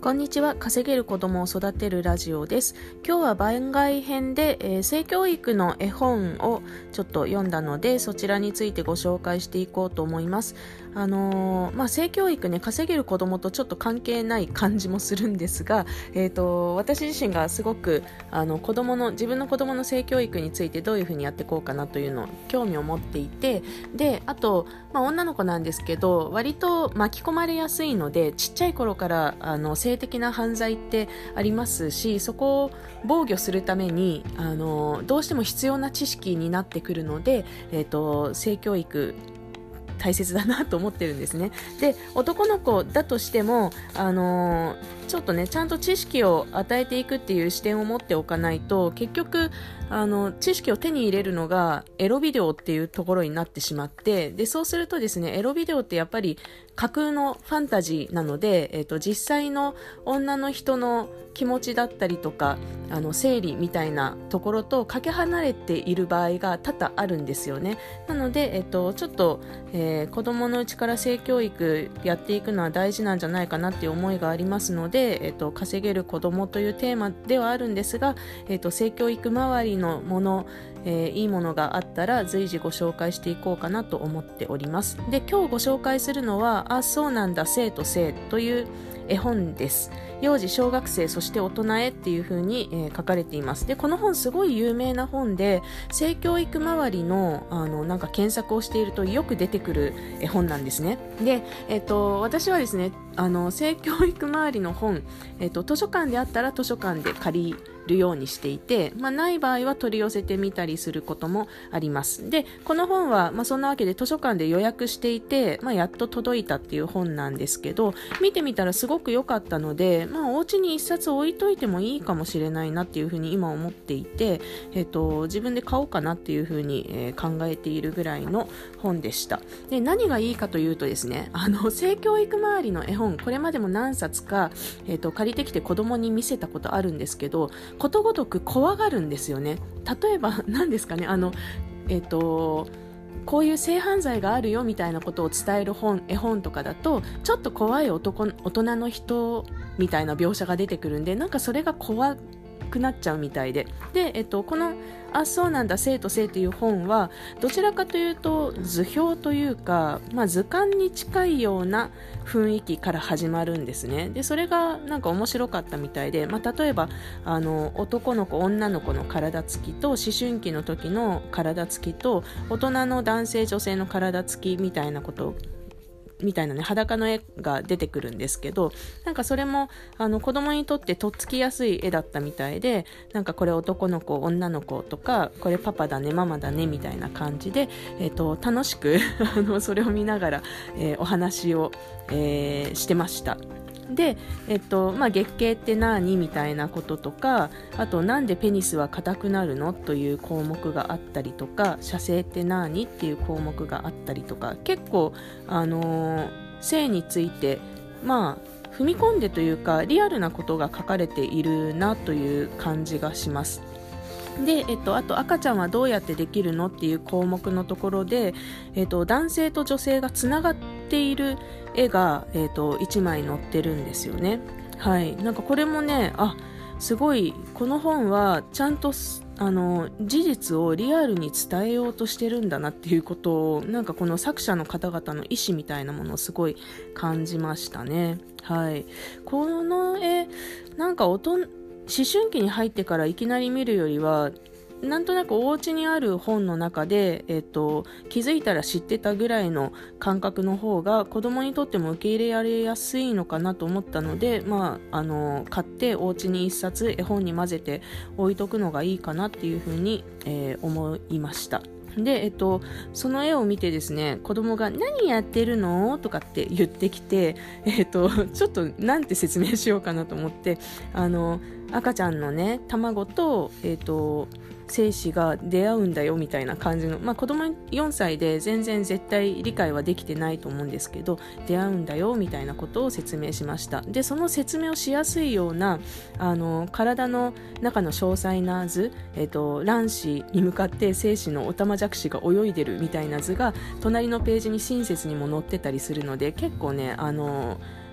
こんにちは。稼げる子供を育てるラジオです。今日は番外編で、性教育の絵本をちょっと読んだので、そちらについてご紹介していこうと思います。性教育ね、稼げる子供とちょっと関係ない感じもするんですが、私自身がすごく自分の子供の性教育についてどういうふうにやっていこうかなというのを興味を持っていて、で、あと、女の子なんですけど、割と巻き込まれやすいので、ちっちゃい頃から性的な犯罪ってありますし、そこを防御するためにどうしても必要な知識になってくるので、性教育大切だなと思ってるんですね。で、男の子だとしてもちょっとね、ちゃんと知識を与えていくっていう視点を持っておかないと、結局知識を手に入れるのがエロビデオっていうところになってしまって、でそうするとですね、エロビデオってやっぱり架空のファンタジーなので、実際の女の人の気持ちだったりとか生理みたいなところとかけ離れている場合が多々あるんですよね。なので、ちょっと、子供のうちから性教育やっていくのは大事なんじゃないかなっていう思いがありますので、稼げる子供というテーマではあるんですが、性教育周りのもの、いいものがあったら随時ご紹介していこうかなと思っております。で、今日ご紹介するのはそうなんだ生と性という絵本です。幼児、小学生、そして大人へっていう風に、書かれています。で、この本すごい有名な本で、性教育周りのなんか検索をしているとよく出てくる絵本なんですね。で、私はですね、性教育周りの本、図書館であったら図書館で借りるようにしていて、ない場合は取り寄せてみたりすることもあります。で、この本は、そんなわけで図書館で予約していて、やっと届いたっていう本なんですけど、見てみたらすごく良かったので、お家に一冊置いといてもいいかもしれないなっていうふうに今思っていて、自分で買おうかなっていうふうに、考えているぐらいの本でした。で、何がいいかというとですね、性教育周りの絵本、これまでも何冊か、借りてきて子供に見せたことあるんですけど、ことごとく怖がるんですよね。例えば何ですかね、こういう性犯罪があるよみたいなことを伝える絵本とかだと、ちょっと怖い大人の人みたいな描写が出てくるんで、なんかそれが怖くなっちゃうみたいで、このそうなんだ生と性という本はどちらかというと図表というか、図鑑に近いような雰囲気から始まるんですね。で、それがなんか面白かったみたいで、例えば男の子女の子の体つきと、思春期の時の体つきと、大人の男性女性の体つきみたいなね、裸の絵が出てくるんですけど、なんかそれも子供にとってとっつきやすい絵だったみたいで、なんかこれ男の子女の子とか、これパパだねママだねみたいな感じで、楽しくそれを見ながら、お話を、してました。で、月経って何みたいなこととか、あとなんでペニスは硬くなるのという項目があったりとか、射精って何っていう項目があったりとか、結構性について踏み込んでというかリアルなことが書かれているなという感じがします。で、あと赤ちゃんはどうやってできるのっていう項目のところで、男性と女性がつながっている絵が、1枚載ってるんですよね。はい、なんかこれもね、すごいこの本はちゃんと事実をリアルに伝えようとしてるんだなっていうことを、なんかこの作者の方々の意思みたいなものをすごい感じましたね。はい、この絵なんか思春期に入ってからいきなり見るよりは、なんとなくお家にある本の中で、気づいたら知ってたぐらいの感覚の方が子供にとっても受け入れられやすいのかなと思ったので、買ってお家に一冊絵本に混ぜて置いとくのがいいかなっていうふうに、思いました。で、その絵を見てですね、子供が何やってるのとかって言ってきて、ちょっとなんて説明しようかなと思って、赤ちゃんのね卵と、精子が出会うんだよみたいな感じの、子供4歳で全然絶対理解はできてないと思うんですけど、出会うんだよみたいなことを説明しました。で、その説明をしやすいような体の中の詳細な図、卵子に向かって精子のオタマジャクシが泳いでるみたいな図が隣のページに親切にも載ってたりするので、結構ね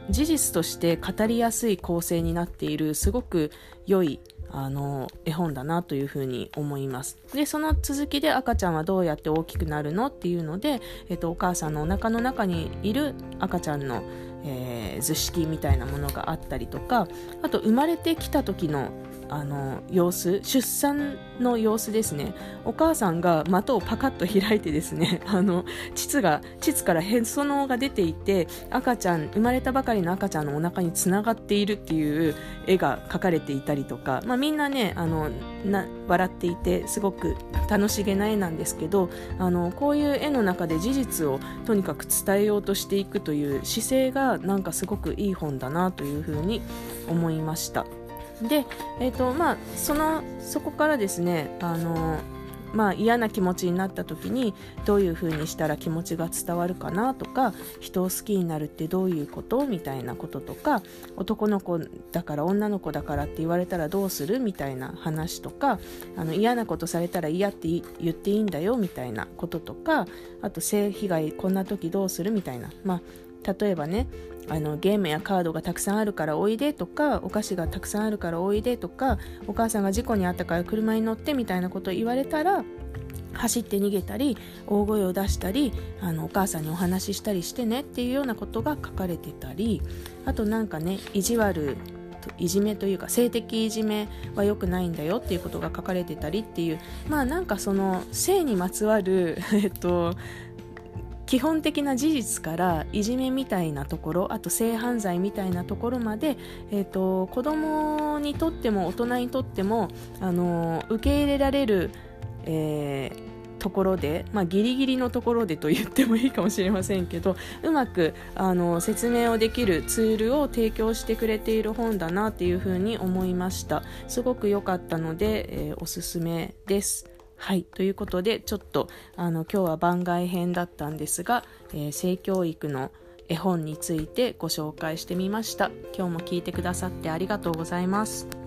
事実として語りやすい構成になっているすごく良い絵本だなというふうに思います。でその続きで赤ちゃんはどうやって大きくなるのっていうので、お母さんのお腹の中にいる赤ちゃんの、図式みたいなものがあったりとか、あと生まれてきた時の様子、出産の様子ですね。お母さんが的をパカッと開いてですね、膣からへその緒が出ていて、生まれたばかりの赤ちゃんのお腹につながっているっていう絵が描かれていたりとか、みんなね笑っていてすごく楽しげな絵なんですけど、こういう絵の中で事実をとにかく伝えようとしていくという姿勢がなんかすごくいい本だなというふうに思いました。で、そこからですね、嫌な気持ちになった時にどういう風にしたら気持ちが伝わるかなとか、人を好きになるってどういうことみたいなこととか、男の子だから女の子だからって言われたらどうするみたいな話とか、嫌なことされたら嫌って言っていいんだよみたいなこととか、あと性被害こんな時どうするみたいな、例えばね、ゲームやカードがたくさんあるからおいでとか、お菓子がたくさんあるからおいでとか、お母さんが事故に遭ったから車に乗ってみたいなことを言われたら走って逃げたり大声を出したり、お母さんにお話ししたりしてねっていうようなことが書かれてたり、あとなんかね、いじめというか性的いじめは良くないんだよっていうことが書かれてたりっていう、なんかその性にまつわる基本的な事実からいじめみたいなところ、あと性犯罪みたいなところまで、子供にとっても大人にとっても受け入れられる、ところで、ギリギリのところでと言ってもいいかもしれませんけど、うまく説明をできるツールを提供してくれている本だなっていうふうに思いました。すごく良かったので、おすすめです。はい、ということでちょっと今日は番外編だったんですが、性教育の絵本についてご紹介してみました。今日も聞いてくださってありがとうございます。